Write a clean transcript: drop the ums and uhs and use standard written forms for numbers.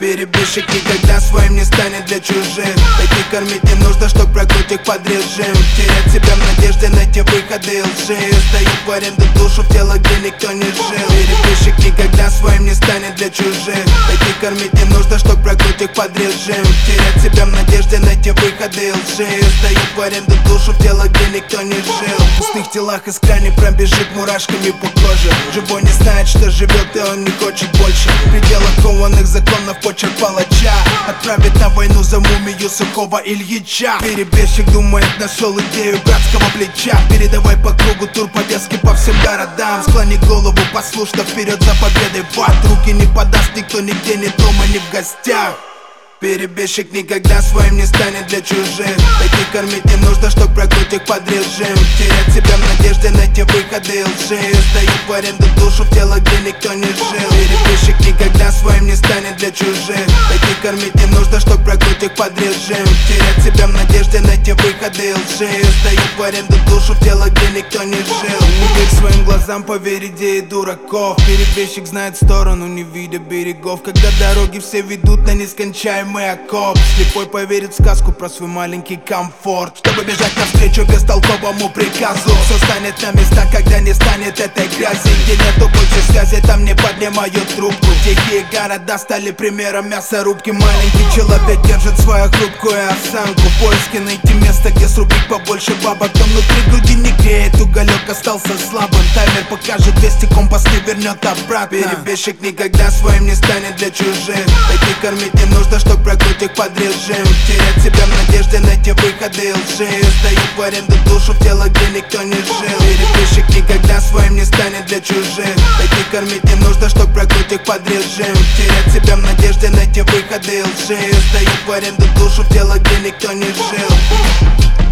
Перебежчик никогда своим не станет для чужих. Таких кормить не нужно, чтоб прогнуть их под режим. Терять себя в надежде найти выходы лжи. Сдают в аренду душу в тело, где никто не жил. Перебежчик никогда своим не станет для чужих. Таких кормить не нужно, чтоб прогнуть их под режим. Терять себя в надежде найти выходы лжи. Сдают в аренду душу в тело, где никто не жил. В пустых телах искренне пробежит мурашками по коже. Живой не знает, что живет, и он не хочет больше. В пределах кованых законов почерк палача отправит на войну за мумию сухого Ильича. Перебежчик думает, нашел идею братского плеча. Передавай по кругу тур повестки по всем городам. Склони голову послушно вперед за победой в ад. Руки не подаст никто нигде, ни дома, ни в гостях. Перебежчик никогда своим не станет для чужих. Таких кормить не нужно, чтоб прогнуть их под режим. Терять себя в надежде найти выходы лжи. Сдают в аренду душу в тело, где никто не жил. Перебежчик никогда своим не станет для чужих. Таких кормить не нужно, чтоб прогнуть их под режим. Терять себя в надежде найти выходы лжи. Сдают в аренду душу в тело, где никто не жил. Не верь своим глазам, поверь идее дураков. Перебежчик знает сторону, не видя берегов. Когда дороги все ведут на нескончаемый окоп, слепой поверит в сказку про свой маленький комфорт. Чтобы бежать навстречу бестолковому приказу. Все станет на места, когда не станет этой грязи. Где нету больше связи, там не поднимают трубку. Тихие города стали примером мясорубки. Маленький человек держит свою хрупкую осанку. В поиске найти место, где срубить побольше бабок. Но внутри груди не греет, уголек остался слабым. Таймер покажет 200, компас не вернет обратно. Перебежчик никогда своим не станет для чужих. Таких кормить не нужно, чтоб прогнуть их под режим. Терять себя в надежде найти выходы лжи. Сдают в аренду душу в тело, где никто не жил. Перебежчик никогда своим не станет для чужих. Таких кормить не нужно, чтоб прогнуть их под режим. Терять себя в надежде найти выходы лжи. Сдают в аренду душу в тело, где никто не жил.